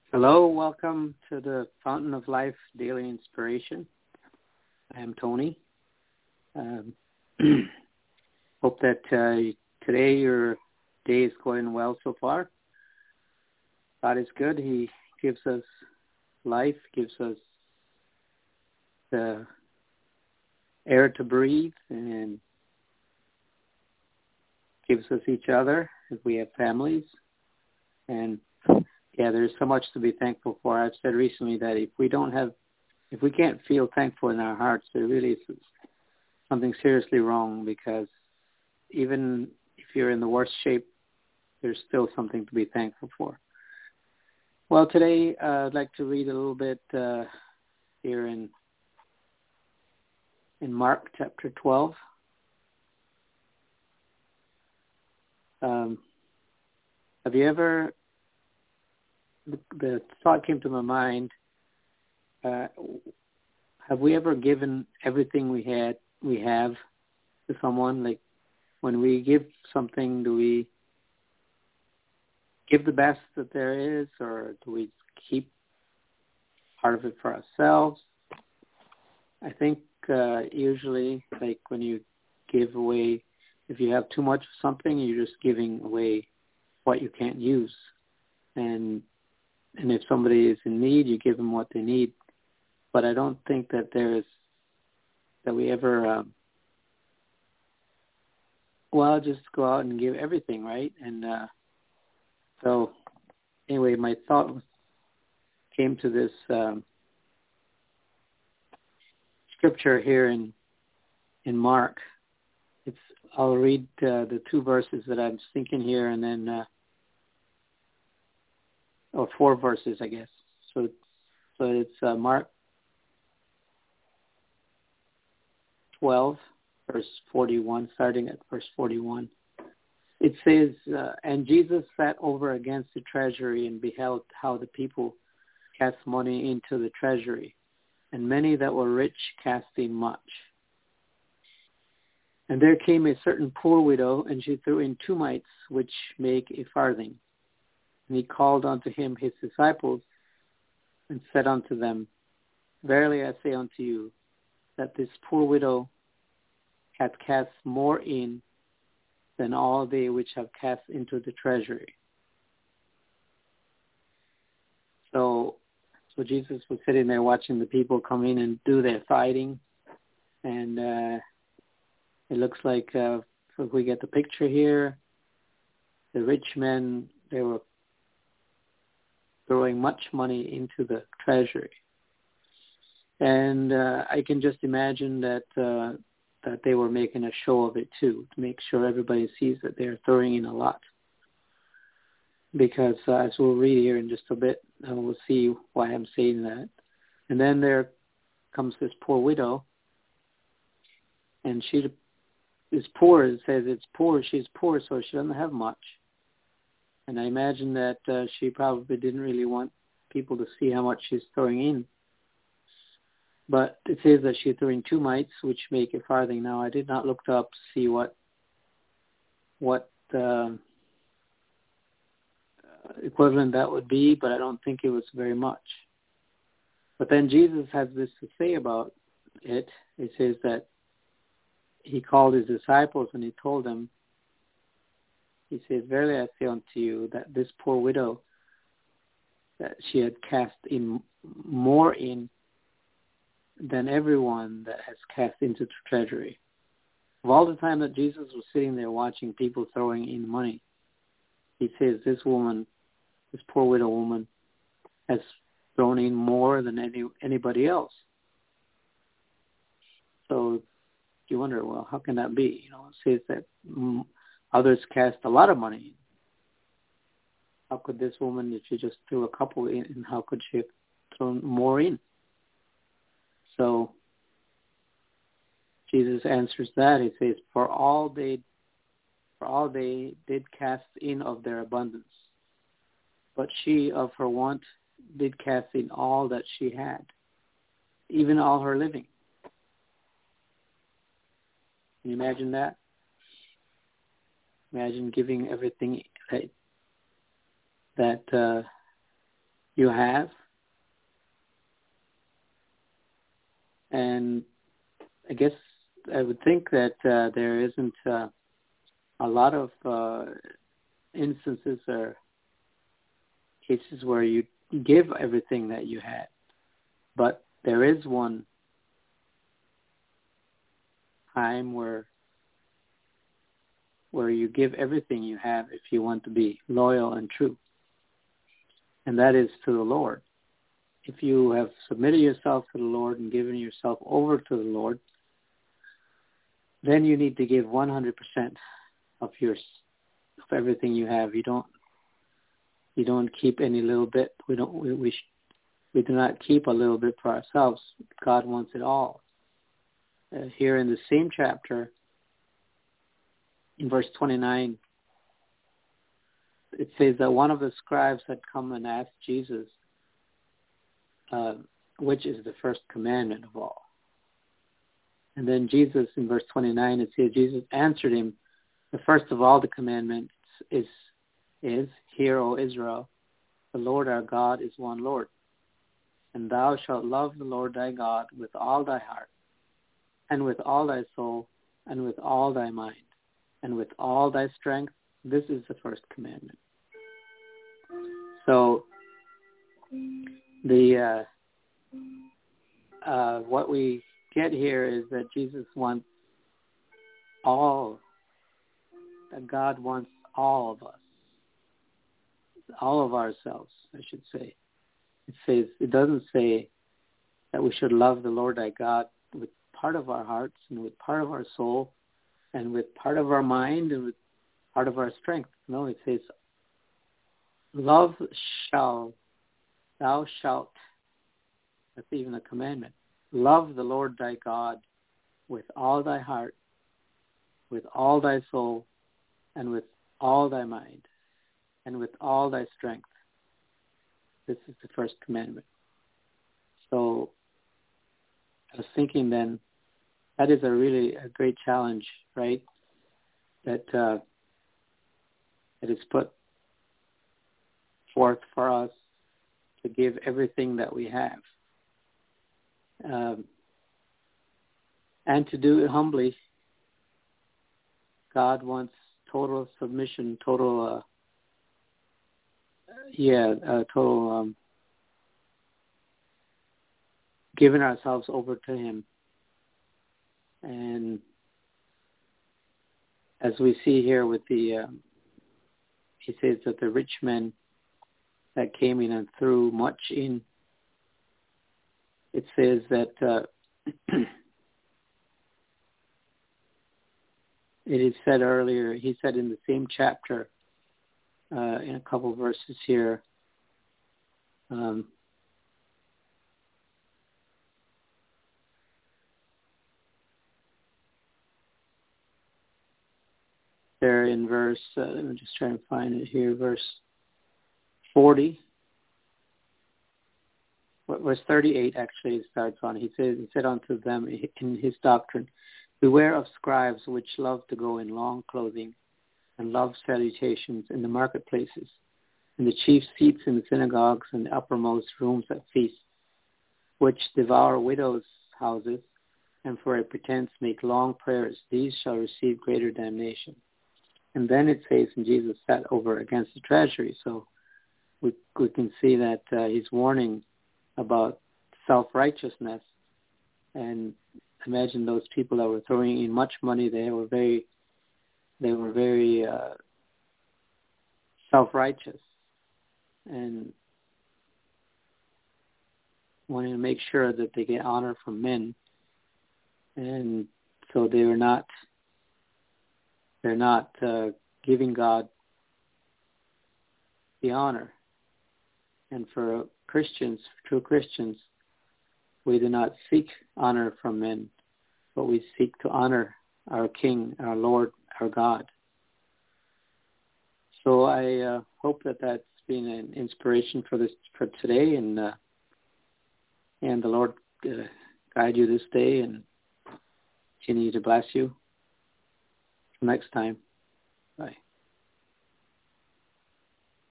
Hello, welcome to the Fountain of Life Daily Inspiration. I am Tony. Um, hope that today your day is going well so far. God is good. He gives us life, gives us the air to breathe, and gives us each other if we have families. And yeah, there's so much to be thankful for. I've said recently that if we can't feel thankful in our hearts, there really is something seriously wrong, because even if you're in the worst shape, there's still something to be thankful for. Well, today I'd like to read a little bit here in Mark chapter 12. Have you ever, the thought came to my mind, have we ever given everything we have to someone? Like, when we give something, do we give the best that there is, or do we keep part of it for ourselves? I think usually, like when you give away, if you have too much of something, you're just giving away what you can't use. And if somebody is in need, you give them what they need. But I don't think that we ever, just go out and give everything, right? And so anyway, my thought came to this scripture here in Mark. I'll read the two verses that I'm thinking here, and then or four verses, I guess. So it's Mark 12, verse 41, starting at verse 41. It says, "And Jesus sat over against the treasury and beheld how the people cast money into the treasury, and many that were rich cast in much. And there came a certain poor widow, and she threw in 2 mites, which make a farthing. And he called unto him his disciples, and said unto them, Verily I say unto you, that this poor widow hath cast more in than all they which have cast into the treasury." So Jesus was sitting there watching the people come in and do their tithing, and it looks like, if we get the picture here, the rich men, they were throwing much money into the treasury. And I can just imagine that they were making a show of it too, to make sure everybody sees that they're throwing in a lot. Because as we'll read here in just a bit, we'll see why I'm saying that. And then there comes this poor widow, and she is poor. It says it's poor. She's poor, so she doesn't have much. And I imagine that she probably didn't really want people to see how much she's throwing in. But it says that she threw in 2 mites, which make a farthing. Now, I did not look up to see what equivalent that would be, but I don't think it was very much. But then Jesus has this to say about it. It says that he called his disciples and he told them, he says, "Verily I say unto you, that this poor widow, that she had cast in more in than everyone that has cast into the treasury." Of all the time that Jesus was sitting there watching people throwing in money, he says this poor widow woman, has thrown in more than anybody else. So you wonder, well, how can that be? It says that others cast a lot of money. How could this woman, if she just threw a couple in, and how could she have thrown more in? So Jesus answers that. He says, For all they did cast in of their abundance, but she of her want did cast in all that she had, even all her living. Can you imagine that? Imagine giving everything that you have. And I guess I would think that there isn't a lot of instances or cases where you give everything that you had. But there is one time where you give everything you have if you want to be loyal and true. And that is to the Lord. If you have submitted yourself to the Lord and given yourself over to the Lord, then you need to give 100% of everything you have. You don't keep any little bit. We do not keep a little bit for ourselves. God wants it all. Here in the same chapter, in verse 29, it says that one of the scribes had come and asked Jesus, which is the first commandment of all. And then Jesus, in verse 29, it says, Jesus answered him, the first of all the commandments is, Hear, O Israel, the Lord our God is one Lord. And thou shalt love the Lord thy God with all thy heart, and with all thy soul, and with all thy mind, and with all thy strength. This is the first commandment. So what we get here is that Jesus wants that God wants all of us, all of ourselves, I should say. It doesn't say that we should love the Lord thy God with part of our hearts and with part of our soul and with part of our mind and with part of our strength. No, it says, thou shalt, that's even a commandment, love the Lord thy God with all thy heart, with all thy soul, and with all thy mind, and with all thy strength. This is the first commandment. So I was thinking then, that is a great challenge, right? That is put forth for us to give everything that we have. And to do it humbly. God wants total submission, total giving ourselves over to him. And as we see here with he says that the rich men that came in and threw much in, it says that it is said earlier, he said in the same chapter, in a couple of verses here, there in verse, let me just try and find it here, verse 40, verse 38 actually it starts on. He said unto them in his doctrine, beware of scribes which love to go in long clothing and love salutations in the marketplaces, and the chief seats in the synagogues and the uppermost rooms at feasts, which devour widows' houses, and for a pretense make long prayers. These shall receive greater damnation. And then it says, and Jesus sat over against the treasury. So we can see that he's warning about self-righteousness. And imagine those people that were throwing in much money. They were very self-righteous and wanting to make sure that they get honor from men. And so they're not giving God the honor. And for Christians, true Christians, we do not seek honor from men, but we seek to honor our King, our Lord, our God. So I hope that that's been an inspiration for today, and the Lord guide you this day and continue to bless you. Till next time.